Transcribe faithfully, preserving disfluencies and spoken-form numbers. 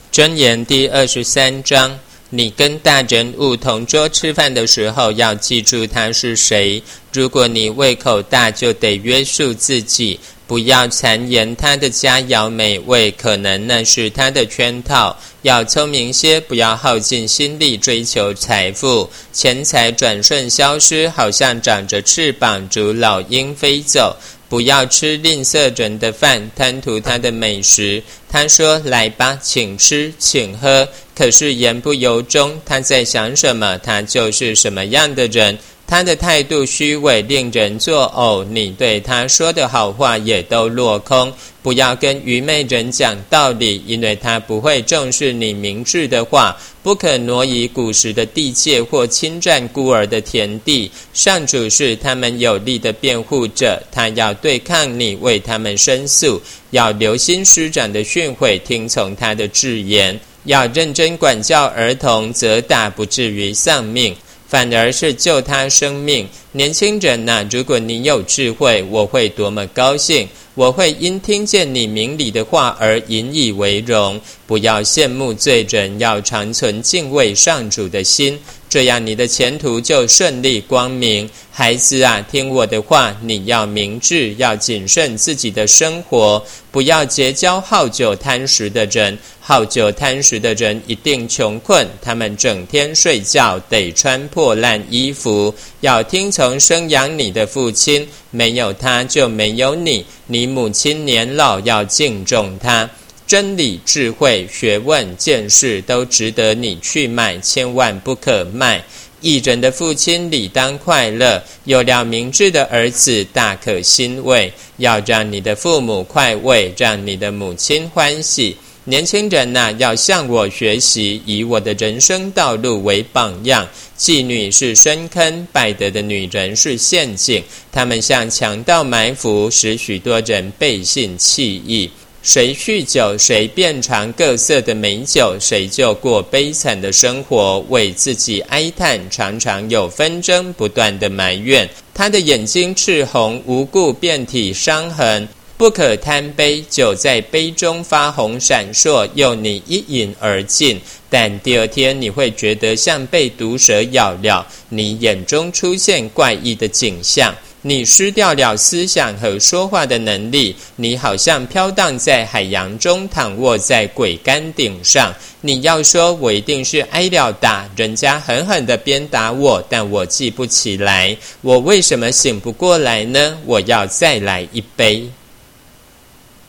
箴言第二十三章，你跟大人物同桌吃饭的时候，要记住他是谁。如果你胃口大，就得约束自己，不要谗言他的佳肴美味，可能那是他的圈套。要聪明些，不要耗尽心力追求财富，钱财转瞬消失，好像长着翅膀，逐老鹰飞走。不要吃吝啬人的饭，贪图他的美食。他说：“来吧，请吃，请喝。”可是言不由衷，他在想什么，他就是什么样的人。他的态度虚伪，令人作呕，你对他说的好话也都落空。不要跟愚昧人讲道理，因为他不会重视你明智的话。不可挪移古时的地界，或侵占孤儿的田地。上主是他们有力的辩护者，他要对抗你，为他们申诉。要留心师长的训诲，听从他的制言。要认真管教儿童，责打不至于丧命，反而是救他生命。年轻人啊，如果你有智慧，我会多么高兴！我会因听见你明理的话而引以为荣。不要羡慕罪人，要常存敬畏上主的心，这样你的前途就顺利光明。孩子啊，听我的话，你要明智，要谨慎自己的生活，不要结交好酒贪食的人。好酒贪食的人一定穷困，他们整天睡觉，得穿破烂衣服。要听从生养你的父亲，没有他就没有你。你母亲年老，要敬重他。真理、智慧、学问、见识都值得你去买，千万不可卖。义人的父亲理当快乐，有了明智的儿子大可欣慰。要让你的父母快慰，让你的母亲欢喜。年轻人啊，要向我学习，以我的人生道路为榜样。妓女是深坑，败德的女人是陷阱，他们向强盗埋伏，使许多人背信弃义。谁酗酒，谁遍尝各色的美酒，谁就过悲惨的生活，为自己哀叹，常常有纷争，不断的埋怨。他的眼睛赤红，无故遍体伤痕。不可贪杯，酒在杯中发红闪烁，诱你一饮而尽。但第二天你会觉得像被毒蛇咬了，你眼中出现怪异的景象，你失掉了思想和说话的能力，你好像飘荡在海洋中，躺卧在桅杆顶上。你要说，我一定是挨了打，人家狠狠地鞭打我，但我记不起来，我为什么醒不过来呢？我要再来一杯。